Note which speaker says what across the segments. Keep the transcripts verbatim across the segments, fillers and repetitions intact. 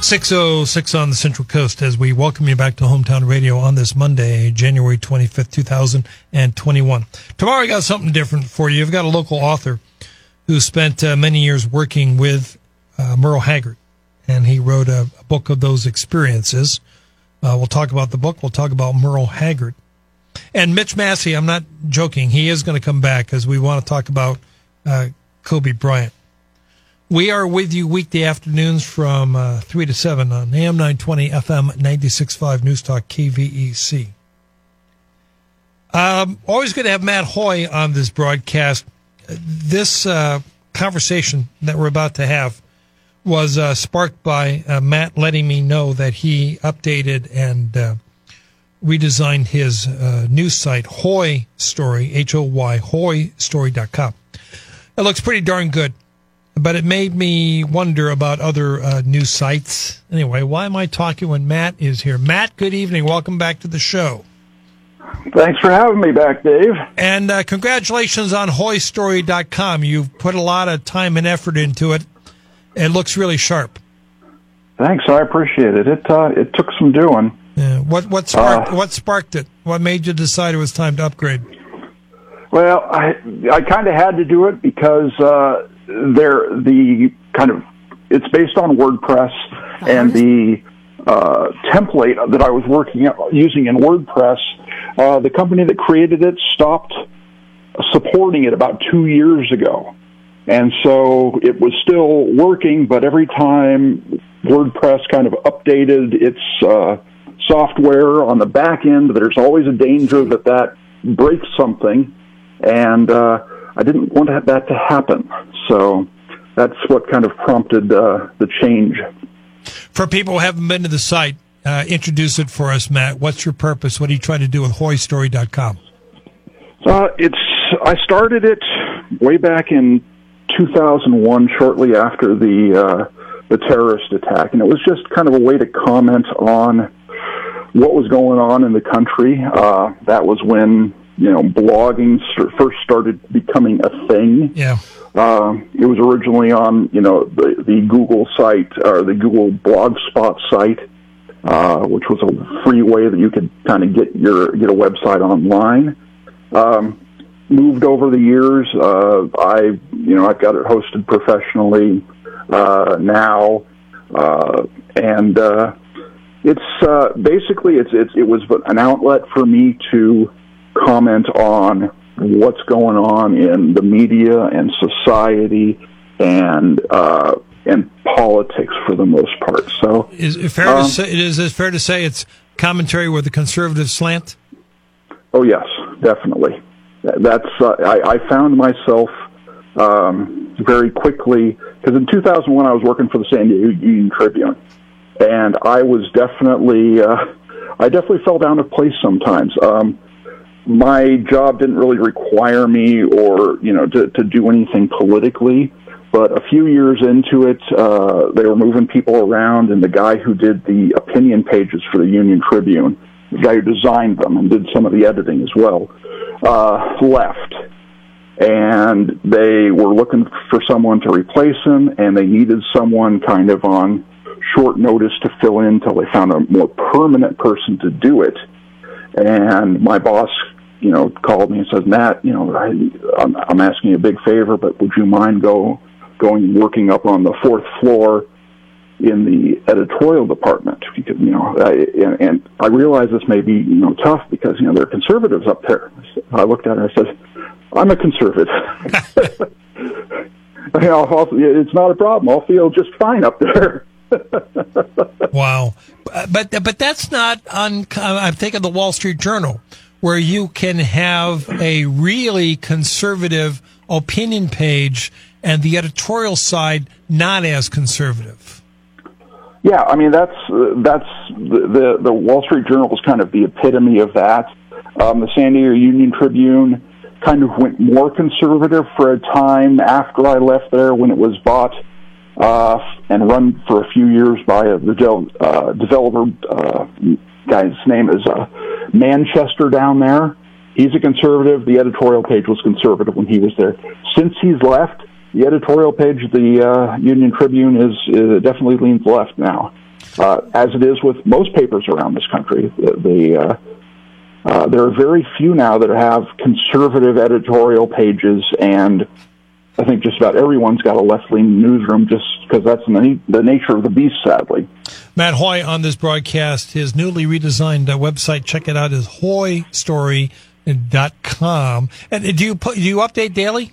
Speaker 1: six oh six on the Central Coast as we welcome you back to Hometown Radio on this Monday, January twenty-fifth, two thousand twenty-one. Tomorrow I got something different for you. I've got a local author who spent uh, many years working with uh, Merle Haggard, and he wrote a, a book of those experiences. Uh, we'll talk about the book. We'll talk about Merle Haggard. And Mitch Massey, I'm not joking, he is going to come back because we want to talk about uh, Kobe Bryant. We are with you weekday afternoons from uh, three to seven on A M nine twenty, F M ninety-six point five News Talk K V E C. Um, always good to have Matt Hoy on this broadcast. This uh, conversation that we're about to have was uh, sparked by uh, Matt letting me know that he updated and uh, redesigned his uh, news site, Hoy Story, H O Y, hoy story dot com. It looks pretty darn good, but it made me wonder about other uh, news sites. Anyway, why am I talking when Matt is here? Matt, good evening. Welcome back to the show.
Speaker 2: Thanks for having me back, Dave.
Speaker 1: And uh, congratulations on hoy story dot com. You've put a lot of time and effort into it. It looks really sharp.
Speaker 2: Thanks, I appreciate it. It uh, it took some doing.
Speaker 1: Yeah. What what sparked
Speaker 2: uh,
Speaker 1: what sparked it? What made you decide it was time to upgrade?
Speaker 2: Well, I I kind of had to do it because uh, they're the kind of it's based on WordPress, and the uh, template that I was working using in WordPress, uh, the company that created it stopped supporting it about two years ago. And so it was still working, but every time WordPress kind of updated its uh, software on the back end, there's always a danger that that breaks something, and uh, I didn't want that to happen. So that's what kind of prompted uh, the change.
Speaker 1: For people who haven't been to the site, uh, introduce it for us, Matt. What's your purpose? What are you trying to do with hoy story dot com?
Speaker 2: Uh, it's I started it way back in two thousand one, shortly after the uh, the terrorist attack, and it was just kind of a way to comment on what was going on in the country. Uh, that was when you know blogging first started becoming a thing.
Speaker 1: Yeah,
Speaker 2: uh, it was originally on you know the, the Google site or the Google Blogspot site, uh, which was a free way that you could kind of get your get a website online. Um, Moved over the years. Uh, I, you know, I've got it hosted professionally uh, now, uh, and uh, it's uh, basically it's, it's it was an outlet for me to comment on what's going on in the media and society and uh, and politics for the most part. So,
Speaker 1: is it fair um, to say? Is it fair to say it's commentary with a conservative slant?
Speaker 2: Oh yes, definitely. That's uh, I, I found myself um, very quickly, because in two thousand one I was working for the San Diego Union Tribune, and I was definitely uh, I definitely fell down a place sometimes. Um, my job didn't really require me or you know to, to do anything politically, but a few years into it, uh, they were moving people around, and the guy who did the opinion pages for the Union Tribune, the guy who designed them and did some of the editing as well, uh, left. And they were looking for someone to replace him, and they needed someone kind of on short notice to fill in until they found a more permanent person to do it. And my boss, you know, called me and says, Matt, you know, I, I'm, I'm asking you a big favor, but would you mind go going and working up on the fourth floor in the editorial department? Because, you know, I, and, and I realize this may be, you know, tough because, you know, there are conservatives up there. I looked at her and I said, I'm a conservative. you know, I'll, it's not a problem. I'll feel just fine up there.
Speaker 1: Wow. But but that's not on, I'm thinking the Wall Street Journal, where you can have a really conservative opinion page and the editorial side not as conservative.
Speaker 2: Yeah, I mean, that's that's the, the, the Wall Street Journal is kind of the epitome of that. Um, the San Diego Union Tribune kind of went more conservative for a time after I left there, when it was bought uh, and run for a few years by a the de- uh, developer. Uh, guy's name is uh, Manchester down there. He's a conservative. The editorial page was conservative when he was there. Since he's left, the editorial page of the uh, Union Tribune is uh, definitely leans left now. uh, as it is with most papers around this country. The, the uh, uh, there are very few now that have conservative editorial pages, and I think just about everyone's got a left-leaning newsroom just because that's the, the nature of the beast, sadly.
Speaker 1: Matt Hoy on this broadcast, his newly redesigned uh, website, check it out, is hoy story dot com. And do you, do you update daily?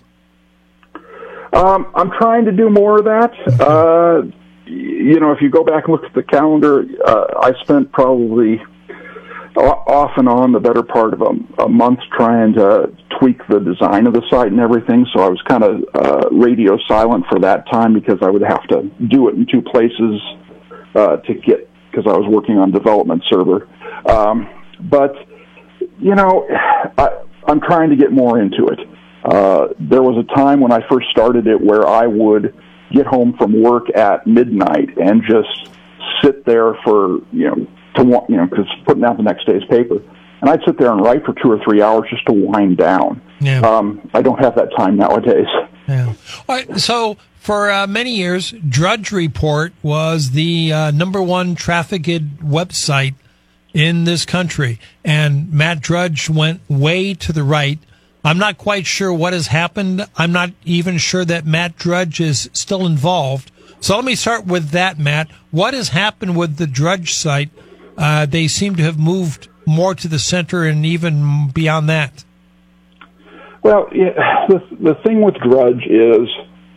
Speaker 2: Um, I'm trying to do more of that. Uh, you know, if you go back and look at the calendar, uh, I spent probably off and on the better part of a, a month trying to tweak the design of the site and everything, so I was kind of uh, radio silent for that time because I would have to do it in two places uh, to get, because I was working on development server. Um, but, you know, I, I'm trying to get more into it. Uh, there was a time when I first started it where I would get home from work at midnight and just sit there for, you know, to want, you know, because putting out the next day's paper. And I'd sit there and write for two or three hours just to wind down. Yeah. Um, I don't have that time nowadays.
Speaker 1: Yeah. All right, so for uh, many years, Drudge Report was the uh, number one trafficked website in this country. And Matt Drudge went way to the right. I'm not quite sure what has happened. I'm not even sure that Matt Drudge is still involved. So let me start with that, Matt. What has happened with the Drudge site? Uh, they seem to have moved more to the center and even beyond that.
Speaker 2: Well, yeah, the, the thing with Drudge is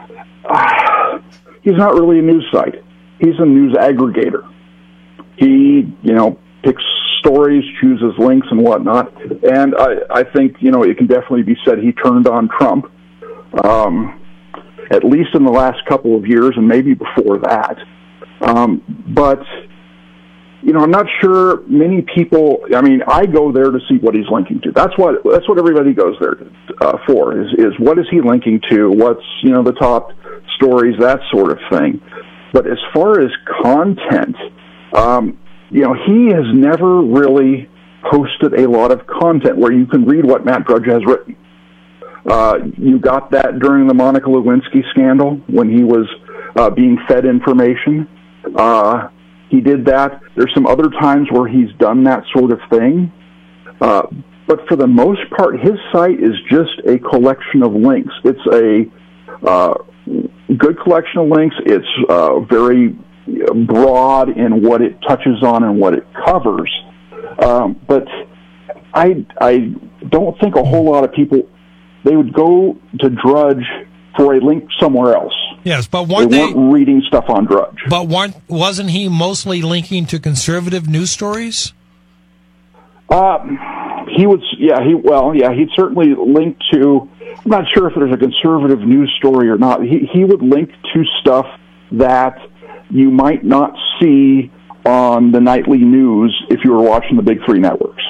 Speaker 2: uh, he's not really a news site. He's a news aggregator. He, you know, picks stories, chooses links and whatnot. And I, I think, you know, it can definitely be said he turned on Trump, um, at least in the last couple of years and maybe before that. Um, but... You know, I'm not sure many people. I mean, I go there to see what he's linking to. That's what that's what everybody goes there uh, for. Is is what is he linking to? What's, you know, the top stories, that sort of thing. But as far as content, um, you know, he has never really posted a lot of content where you can read what Matt Drudge has written. Uh, you got that during the Monica Lewinsky scandal when he was uh, being fed information. Uh, He did that. There's some other times where he's done that sort of thing. Uh, but for the most part, his site is just a collection of links. It's a uh, good collection of links. It's uh, very broad in what it touches on and what it covers. Um, but I, I don't think a whole lot of people, they would go to Drudge for a link somewhere else.
Speaker 1: Yes, but weren't
Speaker 2: they
Speaker 1: they
Speaker 2: weren't reading stuff on Drudge?
Speaker 1: But weren't wasn't he mostly linking to conservative news stories?
Speaker 2: Uh, he would, yeah, he well, yeah, he'd certainly link to. I'm not sure if there's a conservative news story or not. He he would link to stuff that you might not see on the nightly news if you were watching the big three networks.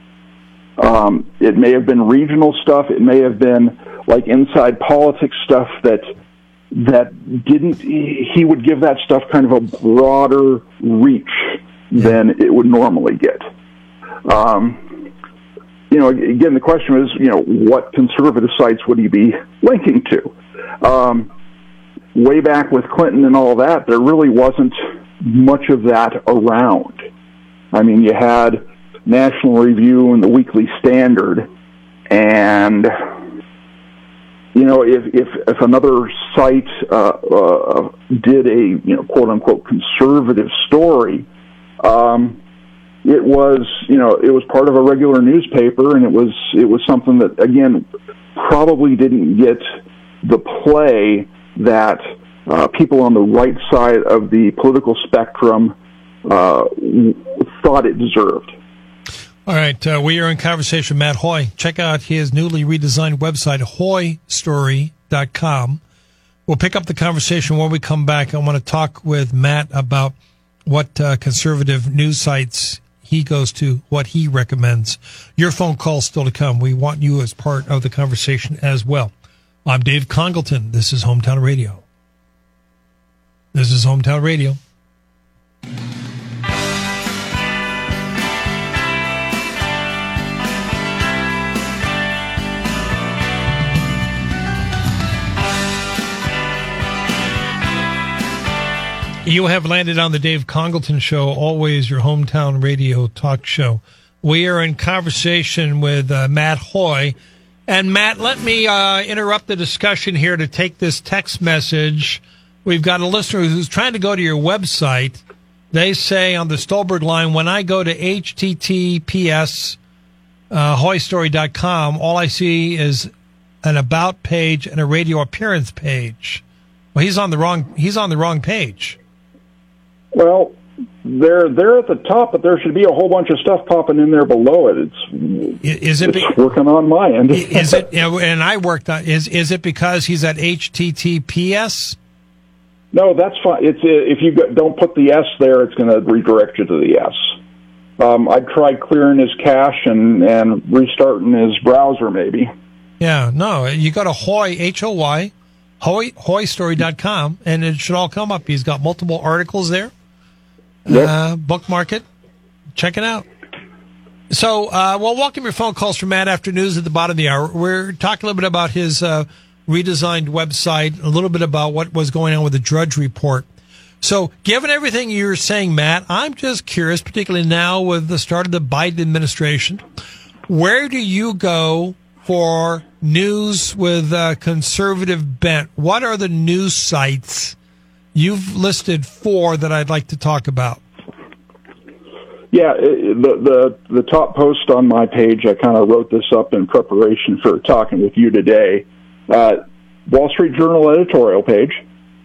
Speaker 2: Um, it may have been regional stuff. It may have been like inside politics stuff that that didn't. He would give that stuff kind of a broader reach than it would normally get. Um, you know, again, the question is, you know, what conservative sites would he be linking to? Um, way back with Clinton and all that, there really wasn't much of that around. I mean, you had National Review and the Weekly Standard, and you know, if if, if another site uh, uh, did a, you know, quote unquote conservative story, um, it was, you know, it was part of a regular newspaper, and it was it was something that, again, probably didn't get the play that uh, people on the right side of the political spectrum uh, thought it deserved.
Speaker 1: All right, uh, we are in conversation with Matt Hoy. Check out his newly redesigned website, hoy story dot com. We'll pick up the conversation when we come back. I want to talk with Matt about what uh, conservative news sites he goes to, what he recommends. Your phone call still to come. We want you as part of the conversation as well. I'm Dave Congleton. This is Hometown Radio. This is Hometown Radio. You have landed on the Dave Congleton Show, always your hometown radio talk show. We are in conversation with uh, Matt Hoy. And, Matt, let me uh, interrupt the discussion here to take this text message. We've got a listener who's trying to go to your website. They say on the Stolberg line, when I go to H T T P S uh, hoy story dot com, all I see is an about page and a radio appearance page. Well, he's on the wrong. He's on the wrong page.
Speaker 2: Well, they're they're at the top, but there should be a whole bunch of stuff popping in there below it. It's
Speaker 1: is it
Speaker 2: it's be, working on my end.
Speaker 1: Is it? And I worked on. Is is it because he's at H T T P S?
Speaker 2: No, that's fine. It's if you don't put the S there, it's going to redirect you to the S. Um, I tried clearing his cache and and restarting his browser, maybe.
Speaker 1: Yeah, no, you go to Hoy H O Y. Hoy, hoy story dot com, and it should all come up. He's got multiple articles there.
Speaker 2: Yep.
Speaker 1: Uh, bookmark it. Check it out. So, uh, well, welcome your phone calls from Matt after news at the bottom of the hour. We're talking a little bit about his uh, redesigned website, a little bit about what was going on with the Drudge Report. So, given everything you're saying, Matt, I'm just curious, particularly now with the start of the Biden administration, where do you go for news with a conservative bent? What are the news sites you've listed four that I'd like to talk about?
Speaker 2: Yeah, the the, the top post on my page, I kind of wrote this up in preparation for talking with you today. Uh, Wall Street Journal editorial page.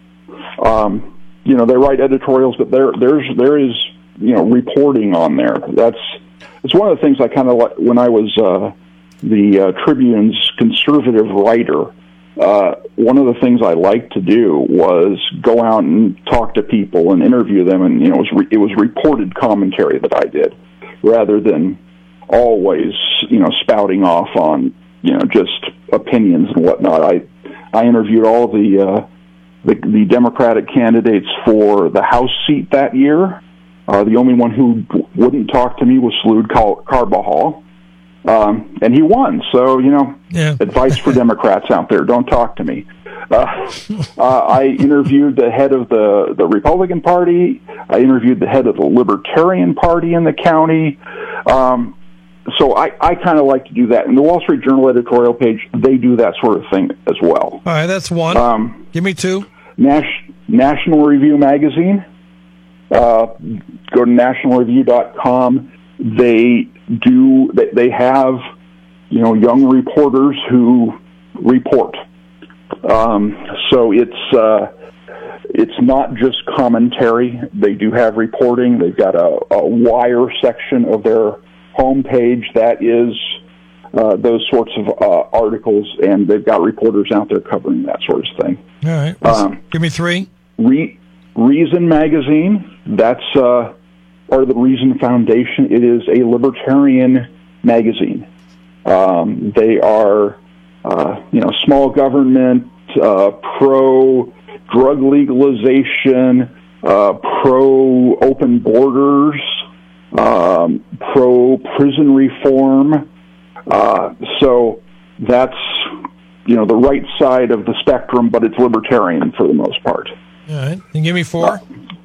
Speaker 2: Um, you know, they write editorials, but there there's there is you know reporting on there. That's it's one of the things I kind of like when I was. Uh, the uh, Tribune's conservative writer, uh, one of the things I liked to do was go out and talk to people and interview them, and you know, it was, re- it was reported commentary that I did, rather than always, you know, spouting off on, you know, just opinions and whatnot. I I interviewed all the uh, the, the Democratic candidates for the House seat that year. Uh, the only one who wouldn't talk to me was Salud Car- Carbajal. Um, and he won. So, you know, yeah. Advice for Democrats out there, don't talk to me. Uh, uh, I interviewed the head of the, the Republican Party. I interviewed the head of the Libertarian Party in the county. Um, so I, I kind of like to do that. In the Wall Street Journal editorial page, they do that sort of thing as well.
Speaker 1: All right, that's one. Um, Give me two.
Speaker 2: Nas- National Review Magazine. Uh, go to national review dot com. They do, they, they have, you know, young reporters who report. Um, so it's, uh, it's not just commentary. They do have reporting. They've got a, a wire section of their homepage that is, uh, those sorts of, uh, articles, and they've got reporters out there covering that sort of thing.
Speaker 1: All right. Um, give me three.
Speaker 2: Re- Reason Magazine. That's, uh, part of the Reason Foundation. It is a libertarian magazine. Um, they are, uh, you know, small government, uh, pro drug legalization, uh, pro open borders, um, pro prison reform. Uh, so that's, you know, the right side of the spectrum, but it's libertarian for the most part.
Speaker 1: All right. Can you give me four?
Speaker 2: Uh,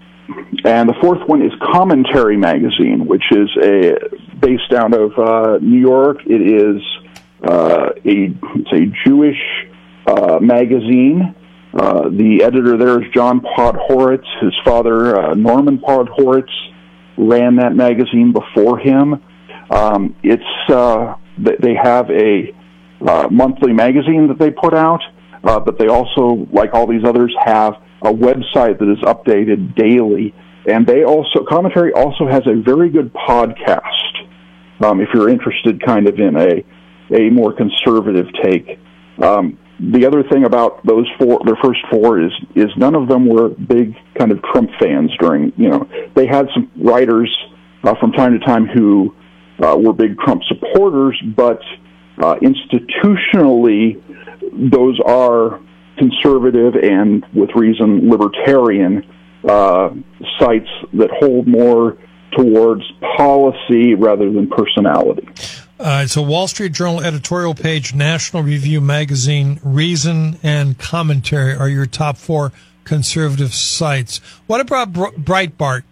Speaker 2: And the fourth one is Commentary Magazine, which is a based out of uh, New York. It is uh, a it's a Jewish uh, magazine. Uh, the editor there is John Podhoretz. His father, uh, Norman Podhoretz, ran that magazine before him. Um, it's uh, they have a uh, monthly magazine that they put out, uh, but they also, like all these others, have a website that is updated daily, and they also Commentary also has a very good podcast. Um, if you're interested, kind of in a a more conservative take. Um, the other thing about those four, their first four, is is none of them were big kind of Trump fans. During you know, they had some writers uh, from time to time who uh, were big Trump supporters, but uh, institutionally, those are conservative and, with reason, libertarian uh, sites that hold more towards policy rather than personality.
Speaker 1: Uh, it's a Wall Street Journal editorial page, National Review Magazine, Reason, and Commentary are your top four. conservative sites. What about Breitbart?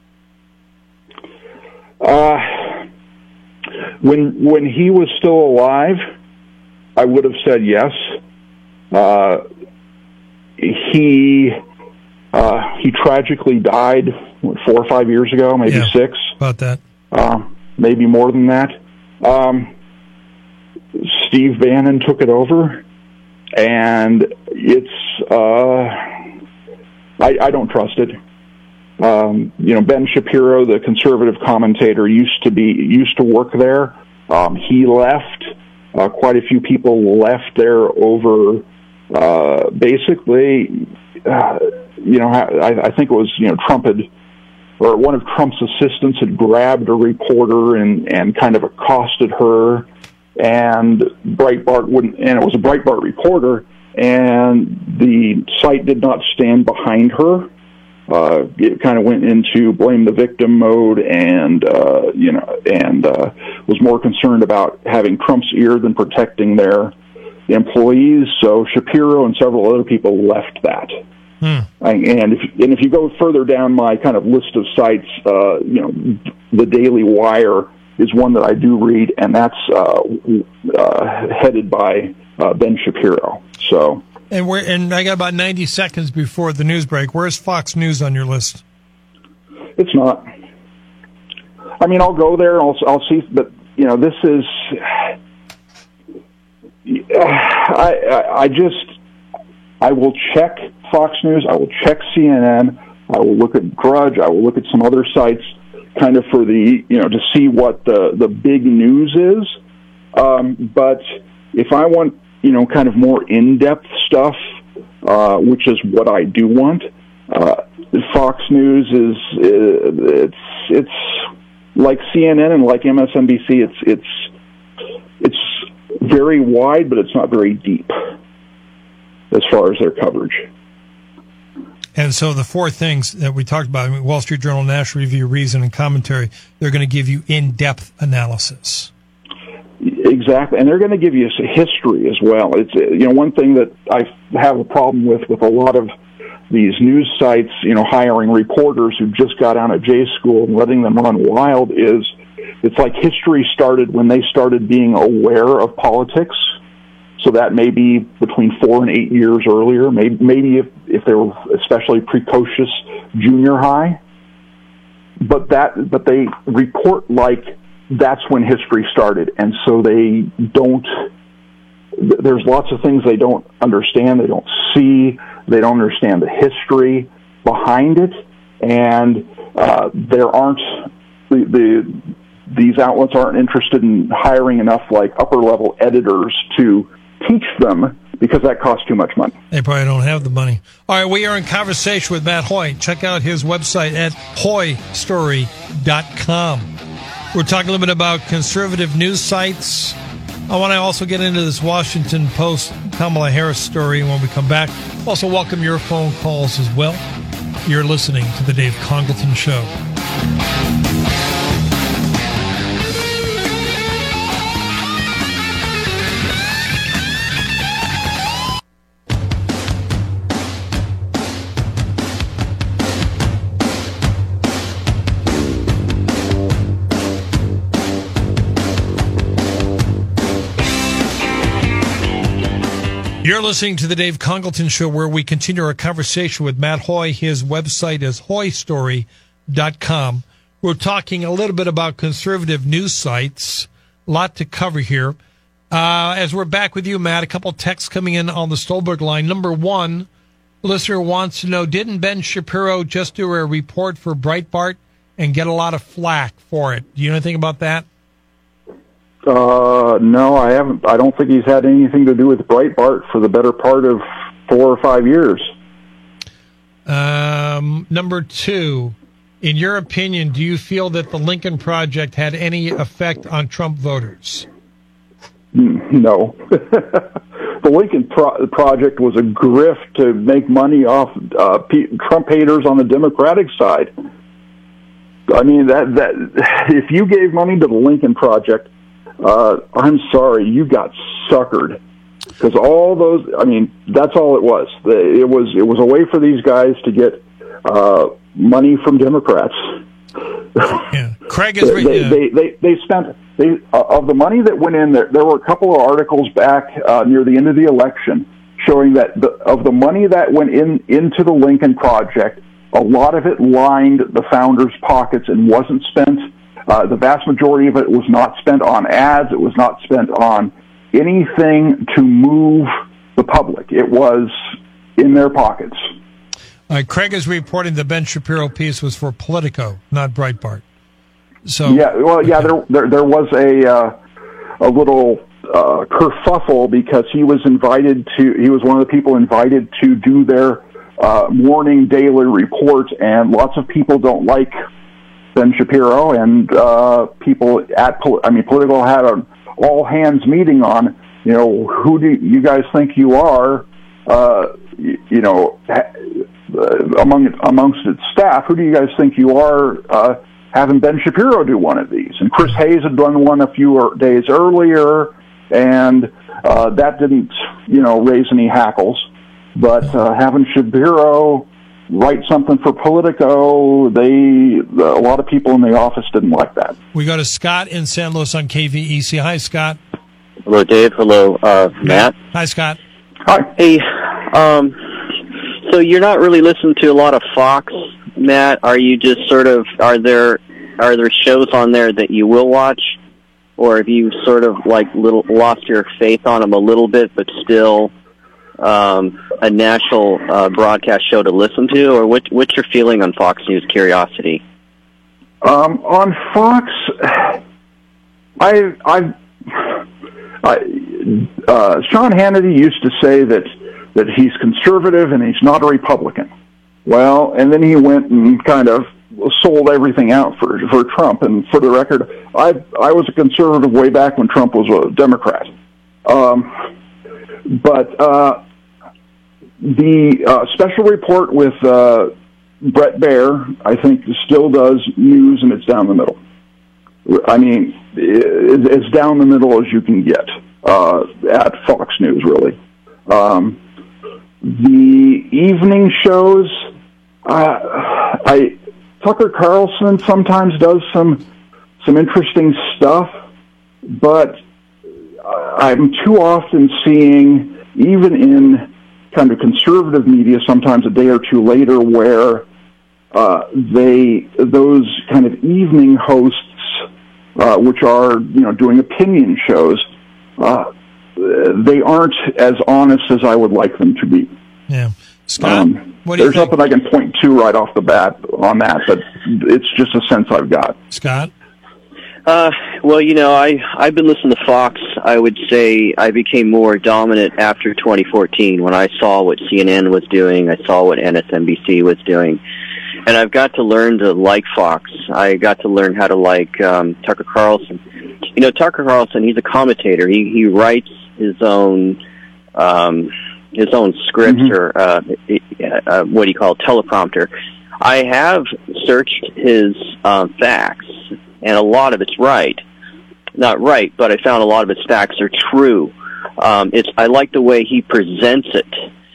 Speaker 2: Uh, when when he was still alive, I would have said yes. Uh, he uh, he tragically died what, four or five years ago, maybe
Speaker 1: yeah,
Speaker 2: six.
Speaker 1: About that,
Speaker 2: uh, maybe more than that. Um, Steve Bannon took it over, and it's uh, I, I don't trust it. Um, you know, Ben Shapiro, the conservative commentator, used to be used to work there. Um, he left. Uh, quite a few people left there over uh, basically. Uh, you know, I, I think it was you know Trump had, or one of Trump's assistants had grabbed a reporter and and kind of accosted her, and Breitbart wouldn't, and it was a Breitbart reporter, and the site did not stand behind her. Uh, it kind of went into blame the victim mode, and uh, you know, and uh, was more concerned about having Trump's ear than protecting their employees. So Shapiro and several other people left that. Hmm. And if and if you go further down my kind of list of sites, uh, you know, the Daily Wire is one that I do read, and that's uh, uh, headed by uh, Ben Shapiro. So.
Speaker 1: And we're and I got about ninety seconds before the news break. Where's Fox News on your list?
Speaker 2: It's not. I mean, I'll go there. I'll I'll see, but you know, this is. I I, I just I will check Fox News. I will check C N N. I will look at Drudge. I will look at some other sites, kind of for the you know to see what the the big news is. Um, but if I want. You know, kind of more in-depth stuff, uh, which is what I do want. Uh, Fox News is uh, it's it's like C N N and like M S N B C. It's it's it's very wide, but it's not very deep as far as their coverage.
Speaker 1: And so the four things that we talked about: I mean, Wall Street Journal, National Review, Reason, and Commentary. They're going to give you in-depth analysis.
Speaker 2: Exactly, and they're going to give you a history as well. It's you know one thing that I have a problem with with a lot of these news sites, you know, hiring reporters who just got out of J school and letting them run wild is it's like history started when they started being aware of politics. So that may be between four and eight years earlier. Maybe maybe if if they were especially precocious junior high, but that but they report like. That's when history started, and so they don't, there's lots of things they don't understand, they don't see, they don't understand the history behind it, and uh, there aren't, the, the these outlets aren't interested in hiring enough, like, upper-level editors to teach them, because that costs too much money.
Speaker 1: They probably don't have the money. All right, we are in conversation with Matt Hoy. Check out his website at hoy story dot com. We're talking a little bit about conservative news sites. I want to also get into this Washington Post Kamala Harris story when we come back. Also welcome your phone calls as well. You're listening to The Dave Congleton Show. You're listening to the Dave Congleton Show, where we continue our conversation with Matt Hoy. His website is hoy story dot com. We're talking a little bit about conservative news sites. A lot to cover here. Uh, as we're back with you, Matt, a couple texts coming in on the Stolberg line. Number one, the listener wants to know, didn't Ben Shapiro just do a report for Breitbart and get a lot of flack for it? Do you know anything about that?
Speaker 2: Uh, no, I haven't. I don't think he's had anything to do with Breitbart for the better part of four or five years.
Speaker 1: Um, number two, in your opinion, do you feel that the Lincoln Project had any effect on Trump voters?
Speaker 2: No. The Lincoln Pro- Project was a grift to make money off uh, P- Trump haters on the Democratic side. I mean, that that if you gave money to the Lincoln Project, Uh, I'm sorry, you got suckered. Because all those, I mean, that's all it was. It was it was a way for these guys to get uh, money from Democrats.
Speaker 1: Yeah. Craig is
Speaker 2: they, they, they, they they spent they uh, of the money that went in there. There were a couple of articles back uh, near the end of the election showing that the, of the money that went in into the Lincoln Project, a lot of it lined the founders' pockets and wasn't spent. Uh, the vast majority of it was not spent on ads. It was not spent on anything to move the public. It was in their pockets.
Speaker 1: Uh, Craig is reporting the Ben Shapiro piece was for Politico, not Breitbart. So
Speaker 2: yeah, well, yeah, there there, there was a uh, a little uh, kerfuffle because he was invited to. He was one of the people invited to do their uh, morning daily report, and lots of people don't like Ben Shapiro, and uh, people at I mean, Politico had an all hands meeting on, you know, who do you guys think you are, uh, you, you know. Uh, among amongst its staff, who do you guys think you are uh, having Ben Shapiro do one of these? And Chris Hayes had done one a few days earlier, and uh, that didn't, you know, raise any hackles. But uh, having Shapiro write something for Politico, they a lot of people in the office didn't like that.
Speaker 1: We go to Scott in San Luis on K V E C. Hi, Scott.
Speaker 3: Hello, Dave. Hello, uh, Matt.
Speaker 1: Hi, Scott.
Speaker 2: Hi.
Speaker 3: Hey, um... So you're not really listening to a lot of Fox, Matt? Are you just sort of, are there are there shows on there that you will watch? Or have you sort of like little lost your faith on them a little bit, but still um, a national uh, broadcast show to listen to? Or what, what's your feeling on Fox News Curiosity?
Speaker 2: Um, on Fox, I, I, I uh, Sean Hannity used to say that that he's conservative and he's not a Republican. Well, and then he went and kind of sold everything out for for Trump. And for the record, I I was a conservative way back when Trump was a Democrat. Um, but uh, the uh, special report with uh, Bret Baier, I think, still does news, and it's down the middle. I mean, it, it's down the middle as you can get uh, at Fox News, really. Um, The evening shows, uh, I Tucker Carlson sometimes does some some interesting stuff, but I'm too often seeing, even in kind of conservative media, sometimes a day or two later, where uh, they those kind of evening hosts, uh, which are you know doing opinion shows. Uh, They aren't as honest as I would like them to be.
Speaker 1: Yeah, Scott,
Speaker 2: um,
Speaker 1: what do you
Speaker 2: there's
Speaker 1: think?
Speaker 2: nothing I can point to right off the bat on that, but it's just a sense I've got.
Speaker 1: Scott,
Speaker 3: uh, well, you know, I I've been listening to Fox. I would say I became more dominant after twenty fourteen when I saw what C N N was doing. I saw what M S N B C was doing, and I've got to learn to like Fox. I got to learn how to like um, Tucker Carlson. You know, Tucker Carlson, he's a commentator. He he writes his own um, his own scripts mm-hmm. or uh, uh, what do you call it, teleprompter. I have searched his um, facts, and a lot of it's right. Not right, but I found a lot of his facts are true. Um, it's I like the way he presents it,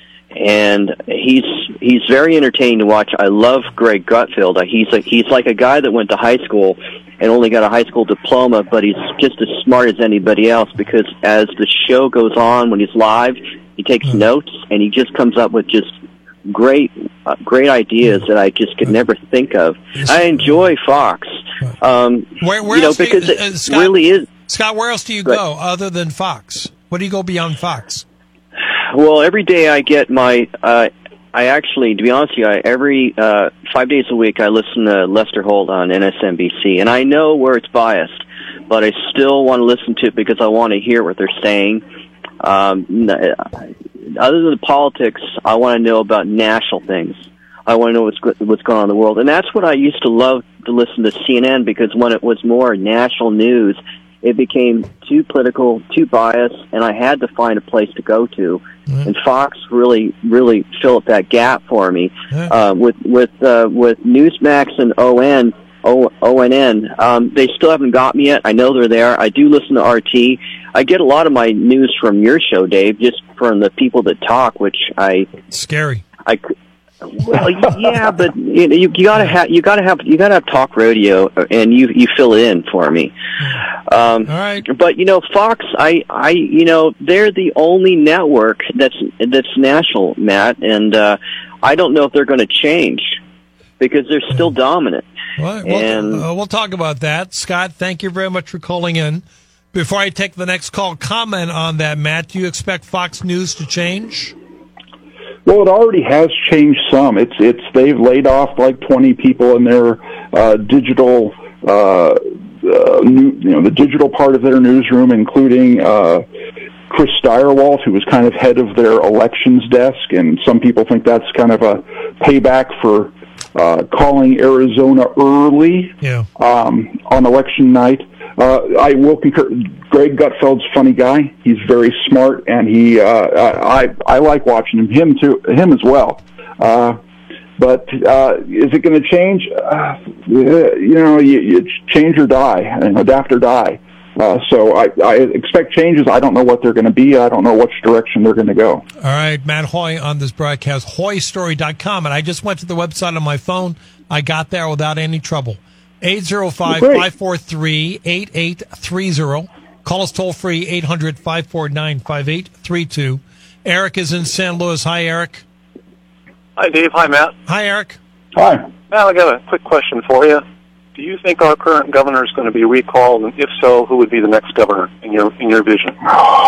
Speaker 3: and he's he's very entertaining to watch. I love Greg Gutfeld. He's a, he's like a guy that went to high school and only got a high school diploma, but he's just as smart as anybody else, because as the show goes on, when he's live, he takes mm-hmm. notes, and he just comes up with just great uh, great ideas that I just could never think of. I enjoy Fox. Um,
Speaker 1: where, where
Speaker 3: you know,
Speaker 1: else
Speaker 3: because
Speaker 1: do you, uh,
Speaker 3: it
Speaker 1: Scott,
Speaker 3: really is.
Speaker 1: Scott, where else do you
Speaker 3: right.
Speaker 1: go other than Fox? Where do you go beyond Fox?
Speaker 3: Well, every day I get my... Uh, I actually, to be honest with you, I, every uh, five days a week I listen to Lester Holt on M S N B C, and I know where it's biased, but I still want to listen to it because I want to hear what they're saying. Um, other than the politics, I want to know about national things. I want to know what's what's going on in the world, and that's what I used to love to listen to C N N, because when it was more national news, it became too political, too biased, and I had to find a place to go to. Mm-hmm. And Fox really, really filled that gap for me. Yeah. Uh, with with uh, with Newsmax and O N, o- ONN. Um, they still haven't got me yet. I know they're there. I do listen to R T. I get a lot of my news from your show, Dave, just from the people that talk, which I
Speaker 1: scary.
Speaker 3: I well, yeah, but you you, you gotta have you gotta have you gotta have talk radio, and you you fill it in for me. Um,
Speaker 1: All right.
Speaker 3: But you know, Fox, I I you know they're the only network that's that's national, Matt, and uh, I don't know if they're going to change because they're still yeah. dominant.
Speaker 1: Well, we'll,
Speaker 3: and,
Speaker 1: uh, we'll talk about that. Scott, thank you very much for calling in. Before I take the next call, comment on that, Matt. Do you expect Fox News to change?
Speaker 2: Well, it already has changed some. It's it's they've laid off like twenty people in their uh, digital, uh, uh, new, you know, the digital part of their newsroom, including uh, Chris Steyerwalt, who was kind of head of their elections desk, and some people think that's kind of a payback for uh, calling Arizona early
Speaker 1: yeah.
Speaker 2: um, on election night. Uh, I will concur. Greg Gutfeld's a funny guy. He's very smart, and he. Uh, I I like watching him. Him too. Him as well. Uh, but uh, is it going to change? Uh, you know, you, you change or die, you know, adapt or die. Uh, so I, I expect changes. I don't know what they're going to be. I don't know which direction they're going to go.
Speaker 1: All right, Matt Hoy on this broadcast, hoy story dot com, and I just went to the website on my phone. I got there without any trouble. eight oh five, five four three, eight eight three oh. Call us toll free, eight hundred, five four nine, five eight three two. Eric is in San Luis. Hi, Eric.
Speaker 4: Hi, Dave. Hi, Matt.
Speaker 1: Hi, Eric.
Speaker 2: Hi.
Speaker 4: Matt, I got a quick question for you. Do you think our current governor is going to be recalled? And if so, who would be the next governor in your in your vision?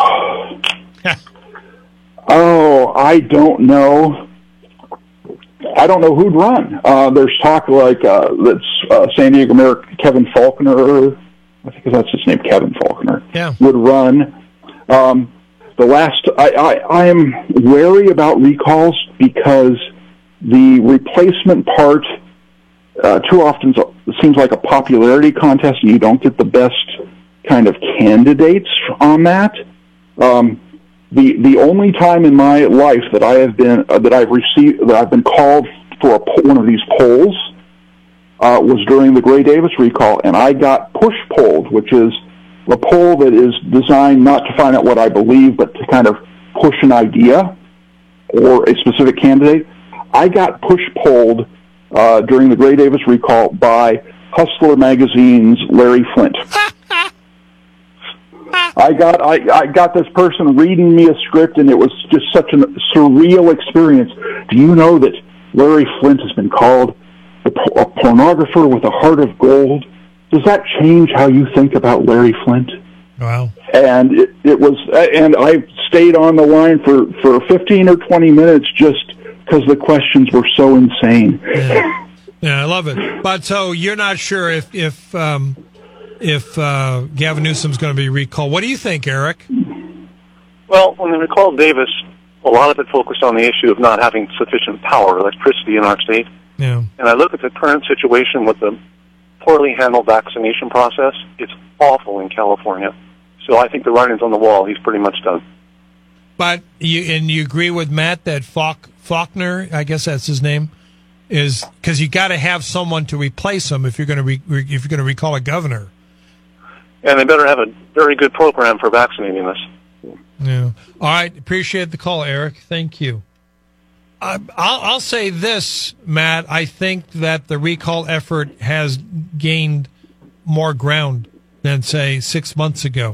Speaker 2: Oh, I don't know. I don't know who'd run. Uh, there's talk like uh, that's uh, San Diego Mayor Kevin Faulconer, I think that's his name, Kevin Faulconer,
Speaker 1: yeah.
Speaker 2: would run. Um, the last, I, I, I am wary about recalls because the replacement part uh, too often seems like a popularity contest, and you don't get the best kind of candidates on that. Um, The the only time in my life that I have been uh, that I've received that I've been called for a, one of these polls uh, was during the Gray Davis recall, and I got push polled, which is a poll that is designed not to find out what I believe, but to kind of push an idea or a specific candidate. I got push polled uh, during the Gray Davis recall by Hustler Magazine's Larry Flint. I got I, I got this person reading me a script, and it was just such a surreal experience. Do you know that Larry Flint has been called a, a pornographer with a heart of gold? Does that change how you think about Larry Flint?
Speaker 1: Wow!
Speaker 2: And it, it was, and I stayed on the line for, for fifteen or twenty minutes just because the questions were so insane.
Speaker 1: Yeah. yeah, I love it. But so you're not sure if if. Um If uh, Gavin Newsom's going to be recalled. What do you think, Eric?
Speaker 4: Well, when they recalled Davis, a lot of it focused on the issue of not having sufficient power, electricity in our state.
Speaker 1: Yeah.
Speaker 4: And I look at the current situation with the poorly handled vaccination process. It's awful in California. So I think the writing's on the wall. He's pretty much done.
Speaker 1: But you and you agree with Matt that Faulk, Faulconer, I guess that's his name, is because you got to have someone to replace him if you're going to re, if you're going to recall a governor.
Speaker 4: And they better have a very good program for vaccinating us.
Speaker 1: Yeah. All right. Appreciate the call, Eric. Thank you. I, I'll, I'll say this, Matt. I think that the recall effort has gained more ground than, say, six months ago.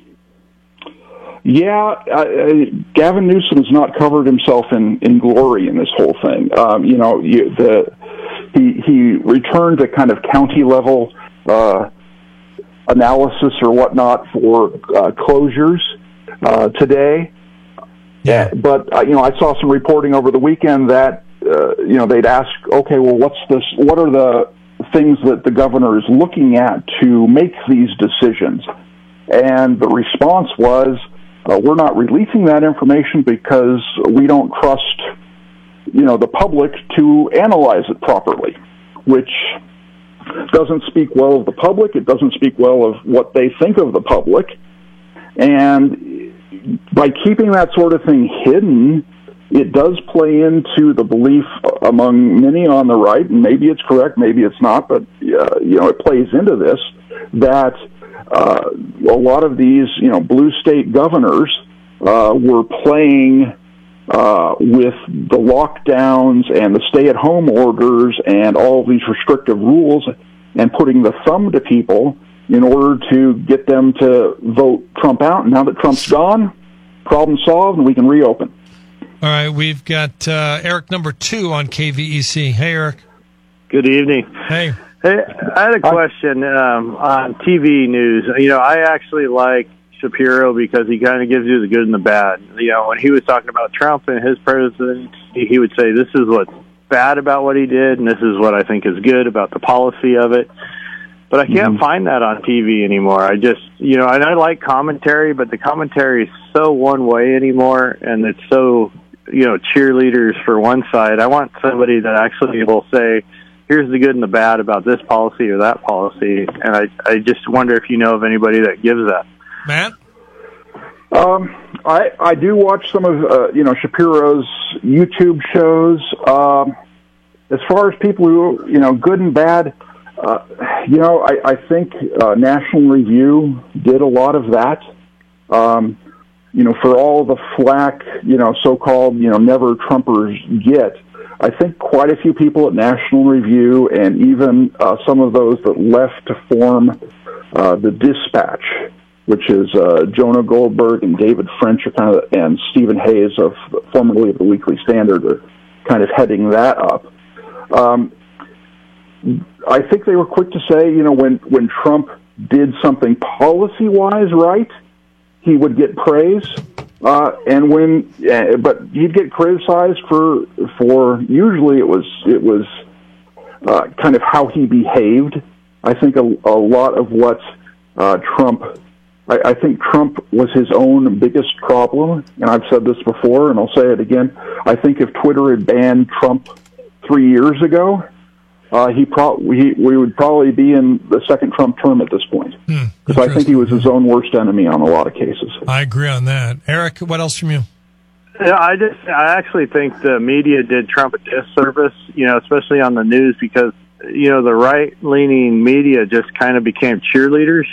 Speaker 2: Yeah, uh, Gavin Newsom has not covered himself in, in glory in this whole thing. Um, you know, you, the he he returned to kind of county level Uh, analysis or whatnot for uh, closures uh, today.
Speaker 1: Yeah.
Speaker 2: But, uh, you know, I saw some reporting over the weekend that, uh, you know, they'd ask, okay, well, what's this, what are the things that the governor is looking at to make these decisions? And the response was, uh, we're not releasing that information because we don't trust, you know, the public to analyze it properly, which doesn't speak well of the public. It doesn't speak well of what they think of the public. And by keeping that sort of thing hidden, it does play into the belief among many on the right, and maybe it's correct, maybe it's not, but uh, you know, it plays into this, that uh, a lot of these, you know, blue state governors uh, were playing uh, with the lockdowns and the stay-at-home orders and all of these restrictive rules, and putting the thumb to people in order to get them to vote Trump out. And now that Trump's gone, problem solved, and we can reopen.
Speaker 1: All right, we've got uh, Eric number two on K V E C. Hey, Eric.
Speaker 5: Good evening.
Speaker 1: Hey.
Speaker 5: Hey, I had a question um, on T V news. You know, I actually like Shapiro because he kind of gives you the good and the bad. You know, when he was talking about Trump and his presidency, he would say, this is what's bad about what he did, and this is what I think is good about the policy of it. But I can't mm-hmm. find that on T V anymore. I just, you know, and I like commentary, but the commentary is so one way anymore, and it's so, you know, cheerleaders for one side. I want somebody that actually will say, here's the good and the bad about this policy or that policy. And I, I just wonder if you know of anybody that gives that.
Speaker 1: Matt?
Speaker 2: Um, I, I do watch some of, uh, you know, Shapiro's YouTube shows. Um, as far as people who, you know, good and bad, uh, you know, I, I think uh, National Review did a lot of that. Um, you know, for all the flack, you know, so-called, you know, never Trumpers get, I think quite a few people at National Review and even uh, some of those that left to form uh, the Dispatch, which is uh, Jonah Goldberg and David French are kind of, and Stephen Hayes of formerly of the Weekly Standard are kind of heading that up. Um, I think they were quick to say, you know, when, when Trump did something policy-wise right, he would get praise. Uh, and when, uh, but he'd get criticized for, for usually it was, it was, uh, kind of how he behaved. I think a, a lot of what, uh, Trump, I, I think Trump was his own biggest problem. And I've said this before and I'll say it again. I think if Twitter had banned Trump three years ago, Uh, he pro- we, we would probably be in the second Trump term at this point. Because hmm, I think he was his own worst enemy on a lot of cases.
Speaker 1: I agree on that. Eric, what else from you?
Speaker 5: Yeah, I just, I actually think the media did Trump a disservice, you know, especially on the news, because, you know, the right-leaning media just kind of became cheerleaders.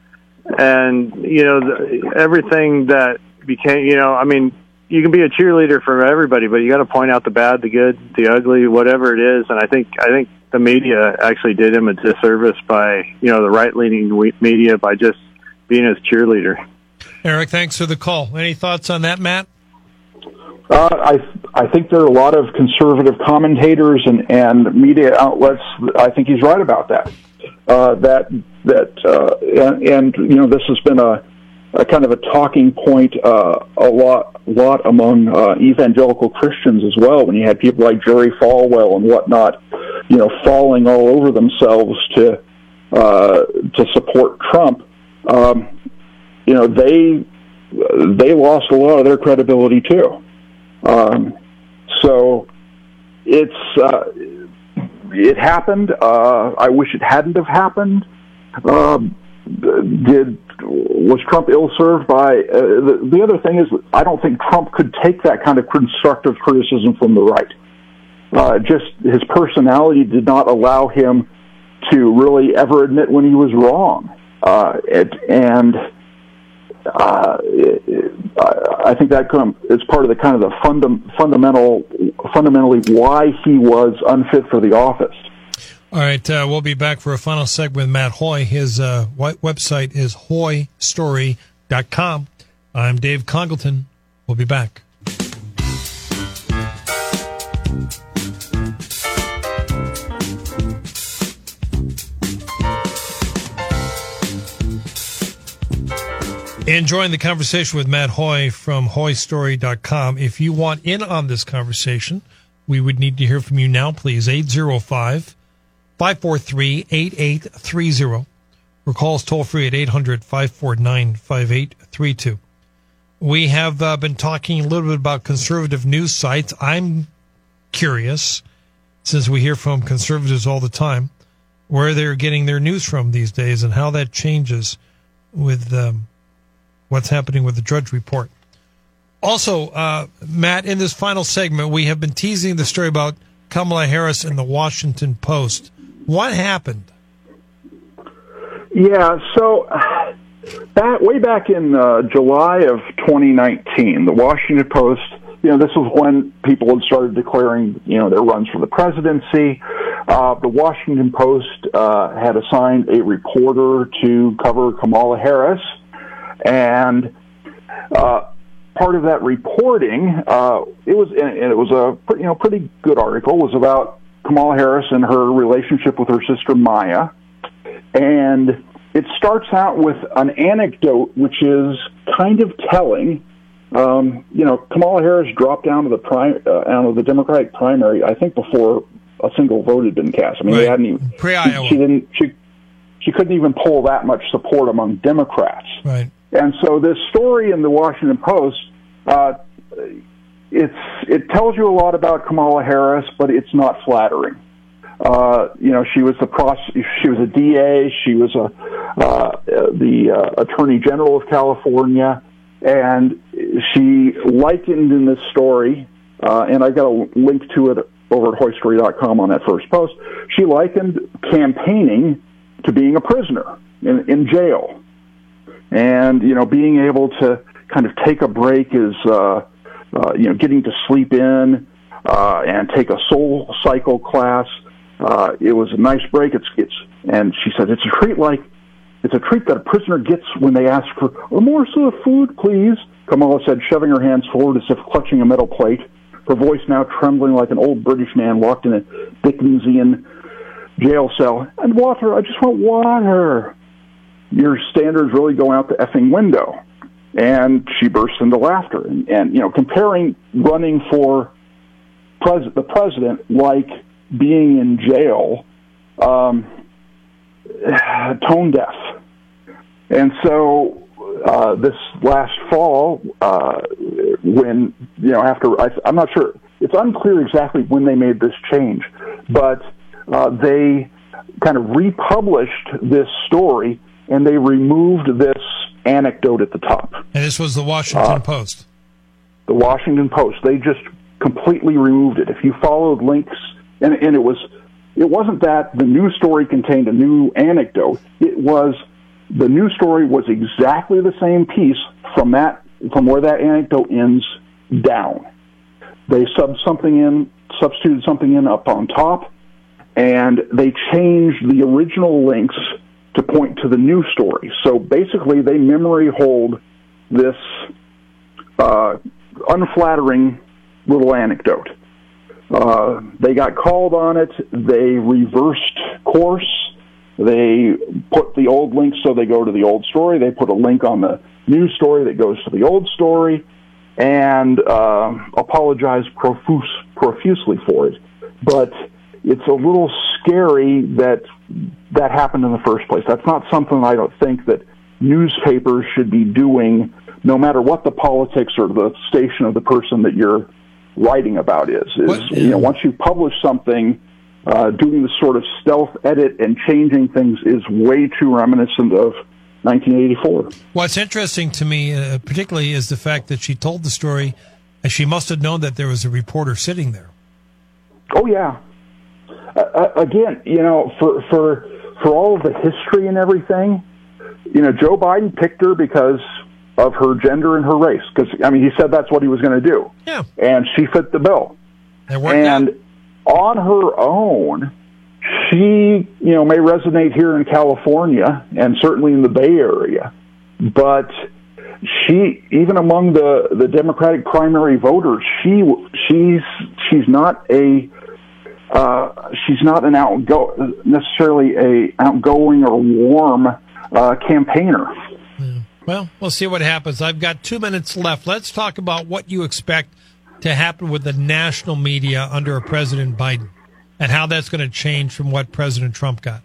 Speaker 5: And, you know, the, everything that became, you know, I mean, you can be a cheerleader for everybody, but you got to point out the bad, the good, the ugly, whatever it is. And I think, I think, the media actually did him a disservice by, you know, the right-leaning media by just being his cheerleader.
Speaker 1: Eric, thanks for the call. Any thoughts on that, Matt?
Speaker 2: Uh, I I think there are a lot of conservative commentators and, and media outlets. I think he's right about that. Uh, that that uh, and, and you know, this has been a, a kind of a talking point uh, a lot lot among uh, evangelical Christians as well. When you had people like Jerry Falwell and whatnot, you know, falling all over themselves to uh, to support Trump, um, you know, they they lost a lot of their credibility too. Um, so it's uh, it happened. Uh, I wish it hadn't have happened. Uh, did was Trump ill-served by uh, the, the other thing is I don't think Trump could take that kind of constructive criticism from the right. Uh, just his personality did not allow him to really ever admit when he was wrong. Uh, it, and uh, it, it, I think that come, is part of the kind of the funda- fundamental, fundamentally why he was unfit for the office.
Speaker 1: All right, uh, we'll be back for a final segment with Matt Hoy. His uh, website is hoy story dot com. I'm Dave Congleton. We'll be back. Enjoying the conversation with Matt Hoy from hoy story dot com. If you want in on this conversation, we would need to hear from you now, please. eight zero five, five four three, eight eight three zero. Or call us toll free at eight hundred, five four nine, five eight three two. We have uh, been talking a little bit about conservative news sites. I'm curious, since we hear from conservatives all the time, where they're getting their news from these days and how that changes with um, what's happening with the Drudge Report. Also, uh, Matt, in this final segment, we have been teasing the story about Kamala Harris in the Washington Post. What happened?
Speaker 2: Yeah, so back, way back in uh, July of twenty nineteen, the Washington Post, you know, this was when people had started declaring, you know, their runs for the presidency. Uh, the Washington Post uh, had assigned a reporter to cover Kamala Harris, and uh, part of that reporting, uh, it was and it was a you know pretty good article. It was about Kamala Harris and her relationship with her sister Maya, and it starts out with an anecdote which is kind of telling. Um, you know, Kamala Harris dropped down to the prim- uh, out of the Democratic primary, I think, before a single vote had been cast. I mean,
Speaker 1: right.
Speaker 2: they hadn't even,
Speaker 1: Pre-Iowa.
Speaker 2: She, she didn't. She she couldn't even pull that much support among Democrats.
Speaker 1: Right.
Speaker 2: And so this story in the Washington Post, uh, it's it tells you a lot about Kamala Harris, but it's not flattering. Uh, you know, she was the pros- she was a D A, she was a uh, the uh, Attorney General of California, and she likened in this story, uh, and I got a link to it over at hoy story dot com on that first post. She likened campaigning to being a prisoner in, in jail. And, you know, being able to kind of take a break is, uh, uh, you know, getting to sleep in uh, and take a soul cycle class. Uh, it was a nice break. It's, it's, and she said, it's a treat like, it's a treat that a prisoner gets when they ask for a morsel of food, please. Kamala said, shoving her hands forward as if clutching a metal plate, her voice now trembling like an old British man locked in a Dickensian jail cell. And water, I just want water. Your standards really go out the effing window. And she burst into laughter. And, and you know, comparing running for pres- the president like being in jail, um, tone deaf. And so uh, this last fall, uh, when, you know, after, I, I'm not sure, it's unclear exactly when they made this change, but uh, they kind of republished this story and they removed this anecdote at the top.
Speaker 1: And this was the Washington uh, Post.
Speaker 2: The Washington Post. They just completely removed it. If you followed links, and, and it was, it wasn't that the news story contained a new anecdote. It was, the news story was exactly the same piece from that, from where that anecdote ends down. They subbed something in, substituted something in up on top, and they changed the original links to point to the new story. So basically, they memory hold this uh, unflattering little anecdote. Uh, they got called on it. They reversed course. They put the old links so they go to the old story. They put a link on the new story that goes to the old story, and uh, apologized profuse, profusely for it. But it's a little scary that that happened in the first place. That's not something I don't think that newspapers should be doing, no matter what the politics or the station of the person that you're writing about is. Is what? You know, once you publish something, uh, doing the sort of stealth edit and changing things is way too reminiscent of nineteen eighty-four.
Speaker 1: What's interesting to me, uh, particularly, is the fact that she told the story, and she must have known that there was a reporter sitting there.
Speaker 2: Oh, yeah. Uh, again, you know, for for for all of the history and everything, you know, Joe Biden picked her because of her gender and her race. Because, I mean, he said that's what he was going to do.
Speaker 1: Yeah.
Speaker 2: And she fit the bill.
Speaker 1: It worked
Speaker 2: and
Speaker 1: out.
Speaker 2: On her own, she, you know, may resonate here in California and certainly in the Bay Area, but she, even among the, the Democratic primary voters, she she's she's not a uh, she's not an outgo necessarily a outgoing or warm uh, campaigner.
Speaker 1: Yeah. Well, we'll see what happens. I've got two minutes left. Let's talk about what you expect to happen with the national media under President Biden and how that's going to change from what President Trump got.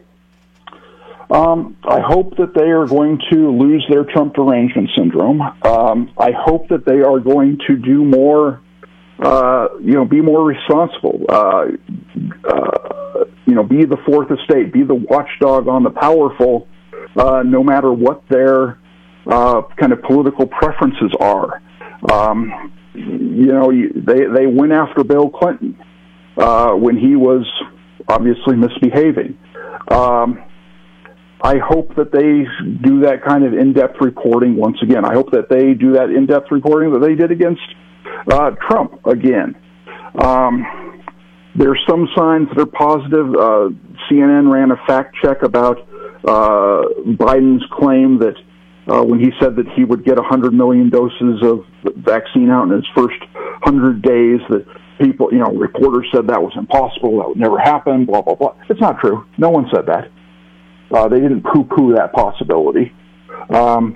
Speaker 2: Um, I hope that they are going to lose their Trump derangement syndrome. Um, I hope that they are going to do more, uh, you know, be more responsible, uh, uh, you know, be the fourth estate, be the watchdog on the powerful, uh, no matter what their uh, kind of political preferences are. Um, you know, they they went after Bill Clinton uh, when he was obviously misbehaving. Um, I hope that they do that kind of in-depth reporting once again. I hope that they do that in-depth reporting that they did against uh, Trump again. Um, there's some signs that are positive. Uh, C N N ran a fact check about uh, Biden's claim that uh, when he said that he would get one hundred million doses of vaccine out in his first one hundred days, that people, you know, reporters said that was impossible, that would never happen, blah, blah, blah. It's not true. No one said that. Uh, they didn't poo-poo that possibility. Um,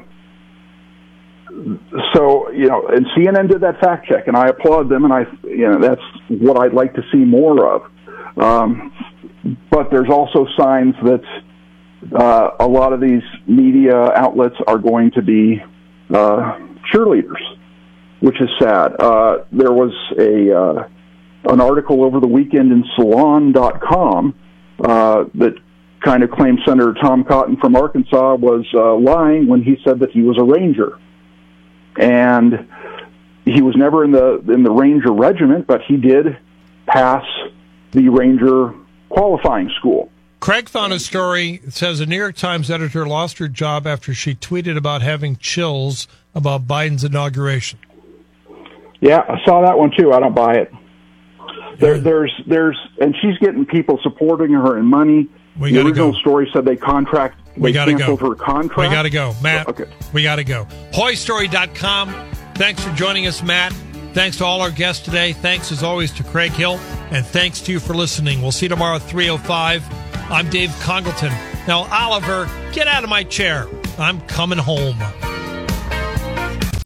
Speaker 2: so, you know, and C N N did that fact check, and I applaud them, and I, you know, that's what I'd like to see more of. Um, but there's also signs that uh, a lot of these media outlets are going to be uh, cheerleaders, which is sad. Uh, there was a uh, an article over the weekend in Salon dot com uh, that kind of claimed Senator Tom Cotton from Arkansas was uh, lying when he said that he was a Ranger. And he was never in the in the Ranger regiment, but he did pass the Ranger qualifying school.
Speaker 1: Craig found a story that says a New York Times editor lost her job after she tweeted about having chills about Biden's inauguration.
Speaker 2: Yeah, I saw that one too. I don't buy it. There, there's, there's, and she's getting people supporting her and money.
Speaker 1: We
Speaker 2: the
Speaker 1: gotta
Speaker 2: original
Speaker 1: go.
Speaker 2: story said they contract. They
Speaker 1: We gotta
Speaker 2: canceled
Speaker 1: go.
Speaker 2: her contract.
Speaker 1: We gotta go, Matt.
Speaker 2: Okay.
Speaker 1: We gotta go. Hoy Story dot com. Thanks for joining us, Matt. Thanks to all our guests today. Thanks as always to Craig Hill, and thanks to you for listening. We'll see you tomorrow at three oh five. I'm Dave Congleton. Now, Oliver, get out of my chair. I'm coming home.